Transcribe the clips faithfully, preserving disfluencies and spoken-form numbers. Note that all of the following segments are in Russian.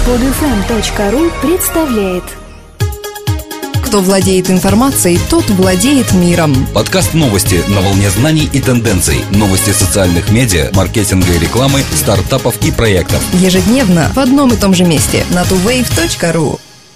под эф эм точка ру представляет. Кто владеет информацией, тот владеет миром. Подкаст «Новости» на волне знаний и тенденций. Новости социальных медиа, маркетинга и рекламы, стартапов и проектов. Ежедневно в одном и том же месте на ту вейв точка ру.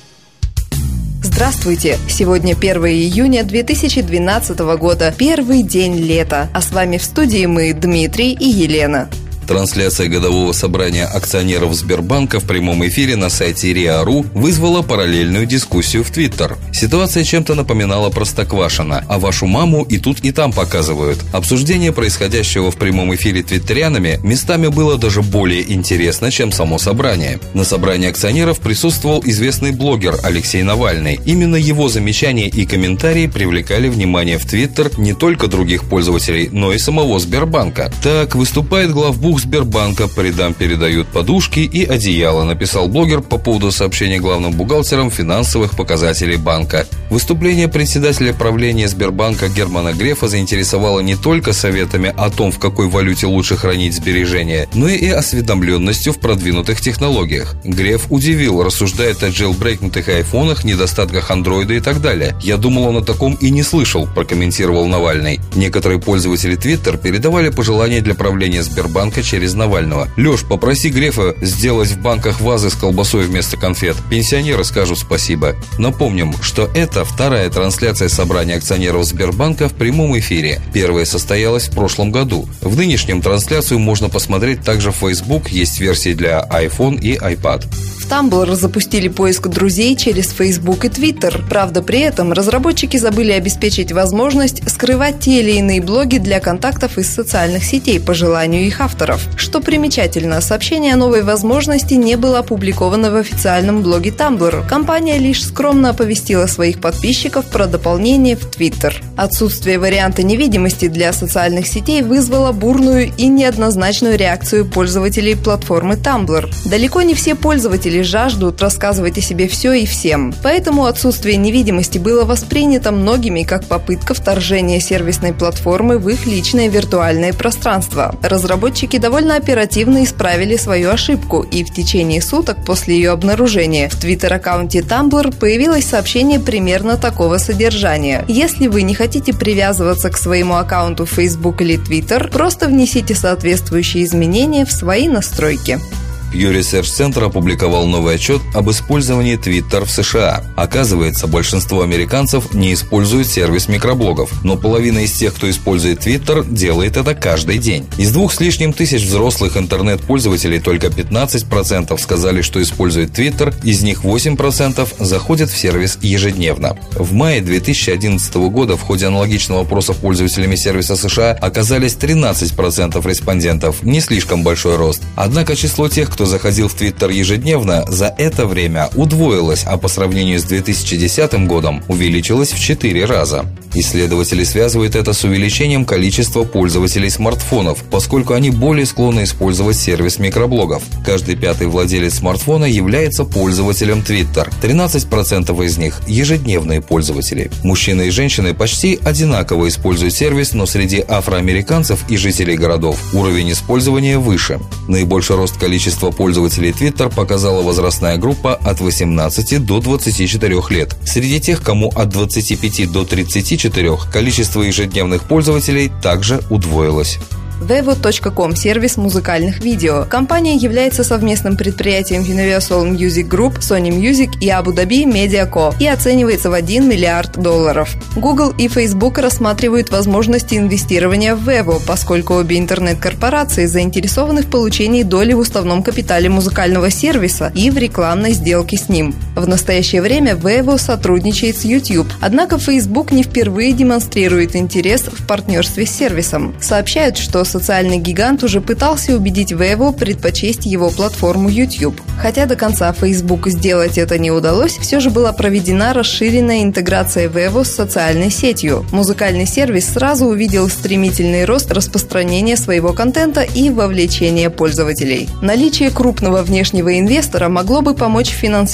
Здравствуйте! Сегодня первое июня две тысячи двенадцатого года, первый день лета. А с вами в студии мы, Дмитрий и Елена. Трансляция годового собрания акционеров Сбербанка в прямом эфире на сайте риа точка ру вызвала параллельную дискуссию в Твиттер. Ситуация чем-то напоминала Простоквашино, а вашу маму и тут, и там показывают. Обсуждение происходящего в прямом эфире твиттерянами местами было даже более интересно, чем само собрание. На собрании акционеров присутствовал известный блогер Алексей Навальный. Именно его замечания и комментарии привлекали внимание в Твиттер не только других пользователей, но и самого Сбербанка. Так, выступает главбух Сбербанка, по рядам передают подушки и одеяло, написал блогер по поводу сообщения главным бухгалтерам финансовых показателей банка. Выступление председателя правления Сбербанка Германа Грефа заинтересовало не только советами о том, в какой валюте лучше хранить сбережения, но и осведомленностью в продвинутых технологиях. Греф удивил, рассуждает о джейлбрейкнутых айфонах, недостатках андроида и так далее. «Я думал, он о таком и не слышал», – прокомментировал Навальный. Некоторые пользователи Твиттер передавали пожелания для правления Сбербанка через Навального. «Леш, попроси Грефа сделать в банках вазы с колбасой вместо конфет. Пенсионеры скажут спасибо». Напомним, что это вторая трансляция собрания акционеров Сбербанка в прямом эфире. Первая состоялась в прошлом году. В нынешнем трансляцию можно посмотреть также в Facebook, есть версии для iPhone и iPad. В Tumblr запустили поиск друзей через Facebook и Twitter. Правда, при этом разработчики забыли обеспечить возможность скрывать те или иные блоги для контактов из социальных сетей по желанию их авторов. Что примечательно, сообщение о новой возможности не было опубликовано в официальном блоге Tumblr. Компания лишь скромно оповестила своих подписчиков про дополнение в Twitter. Отсутствие варианта невидимости для социальных сетей вызвало бурную и неоднозначную реакцию пользователей платформы Tumblr. Далеко не все пользователи жаждут рассказывать о себе все и всем. Поэтому отсутствие невидимости было воспринято многими как попытка вторжения сервисной платформы в их личное виртуальное пространство. Разработчики довольно оперативно исправили свою ошибку, и в течение суток после ее обнаружения в твиттер-аккаунте Tumblr появилось сообщение примерно такого содержания. Если вы не хотите привязываться к своему аккаунту в Facebook или Twitter, просто внесите соответствующие изменения в свои настройки. Pew Research Center опубликовал новый отчет об использовании Twitter в США. Оказывается, большинство американцев не используют сервис микроблогов, но половина из тех, кто использует Twitter, делает это каждый день. Из двух с лишним тысяч взрослых интернет-пользователей только пятнадцать процентов сказали, что используют Twitter, из них восемь процентов заходят в сервис ежедневно. В мае две тысячи одиннадцатого года в ходе аналогичного опроса пользователями сервиса США оказались тринадцать процентов респондентов, не слишком большой рост. Однако число тех, кто заходил в Твиттер ежедневно, за это время удвоилось, а по сравнению с две тысячи десятым годом увеличилось в четыре раза. Исследователи связывают это с увеличением количества пользователей смартфонов, поскольку они более склонны использовать сервис микроблогов. Каждый пятый владелец смартфона является пользователем Twitter. тринадцать процентов из них – ежедневные пользователи. Мужчины и женщины почти одинаково используют сервис, но среди афроамериканцев и жителей городов уровень использования выше. Наибольший рост количества пользователей Twitter показала возрастная группа от восемнадцати до двадцати четырёх лет. Среди тех, кому от двадцати пяти до тридцати четырёх, количество ежедневных пользователей также удвоилось. вево точка ком – сервис музыкальных видео. Компания является совместным предприятием Universal Music Group, Sony Music и Abu Dhabi Media Co. и оценивается в один миллиард долларов. Google и Facebook рассматривают возможности инвестирования в Vevo, поскольку обе интернет-корпорации заинтересованы в получении доли в уставном капитале музыкального сервиса и в рекламной сделке с ним. В настоящее время Vevo сотрудничает с YouTube, однако Facebook не впервые демонстрирует интерес в партнерстве с сервисом. Сообщают, что социальный гигант уже пытался убедить Vevo предпочесть его платформу YouTube. Хотя до конца Facebook сделать это не удалось, все же была проведена расширенная интеграция Vevo с социальной сетью. Музыкальный сервис сразу увидел стремительный рост распространения своего контента и вовлечения пользователей. Наличие крупного внешнего инвестора могло бы помочь в финансировании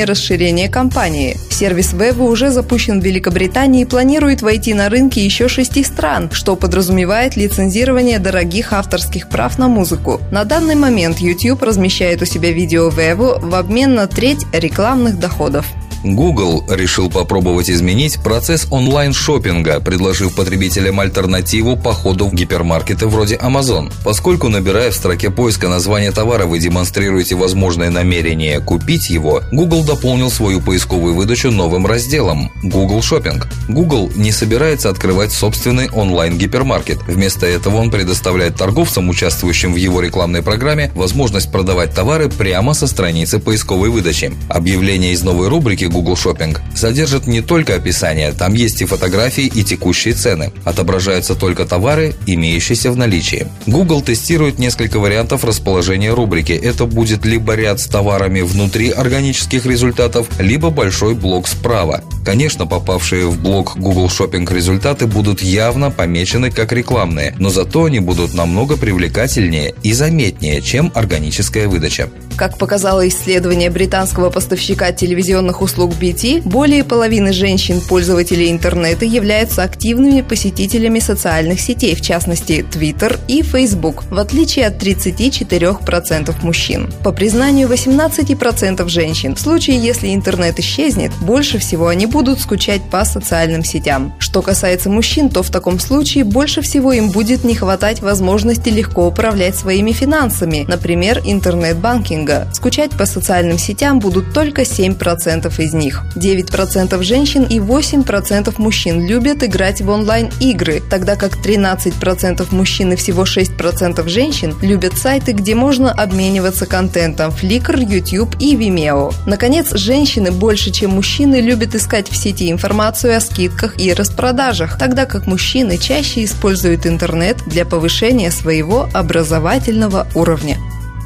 расширения компании. Сервис Vevo уже запущен в Великобритании и планирует войти на рынки еще шести стран, что подразумевает лицензирование дорогих авторских прав на музыку. На данный момент YouTube размещает у себя видео Vevo в обмен на треть рекламных доходов. Google решил попробовать изменить процесс онлайн-шоппинга, предложив потребителям альтернативу походу в гипермаркеты вроде Amazon. Поскольку, набирая в строке поиска название товара, вы демонстрируете возможное намерение купить его, Google дополнил свою поисковую выдачу новым разделом – Google Shopping. Google не собирается открывать собственный онлайн-гипермаркет. Вместо этого он предоставляет торговцам, участвующим в его рекламной программе, возможность продавать товары прямо со страницы поисковой выдачи. Объявление из новой рубрики Google Shopping содержит не только описание, там есть и фотографии, и текущие цены. Отображаются только товары, имеющиеся в наличии. Google тестирует несколько вариантов расположения рубрики. Это будет либо ряд с товарами внутри органических результатов, либо большой блок справа. Конечно, попавшие в блок Google Shopping результаты будут явно помечены как рекламные, но зато они будут намного привлекательнее и заметнее, чем органическая выдача. Как показало исследование британского поставщика телевизионных услуг би ти, более половины женщин-пользователей интернета являются активными посетителями социальных сетей, в частности Twitter и Facebook, в отличие от тридцати четырёх процентов мужчин. По признанию восемнадцати процентов женщин, в случае, если интернет исчезнет, больше всего они будут скучать по социальным сетям. Что касается мужчин, то в таком случае больше всего им будет не хватать возможности легко управлять своими финансами, например, интернет-банкинга. Скучать по социальным сетям будут только семь процентов из них. девять процентов женщин и восемь процентов мужчин любят играть в онлайн-игры, тогда как тринадцать процентов мужчин и всего шесть процентов женщин любят сайты, где можно обмениваться контентом – Flickr, YouTube и Vimeo. Наконец, женщины больше, чем мужчины, любят искать в сети информацию о скидках и распродажах, тогда как мужчины чаще используют интернет для повышения своего образовательного уровня.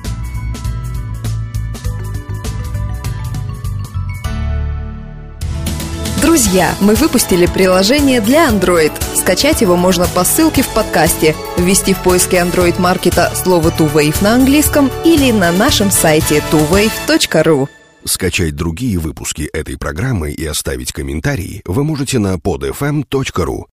Друзья, мы выпустили приложение для Android. Скачать его можно по ссылке в подкасте, ввести в поиске Android маркета слово TwoWave на английском или на нашем сайте two wave точка ru. Скачать другие выпуски этой программы и оставить комментарии вы можете на pod f m точка ru.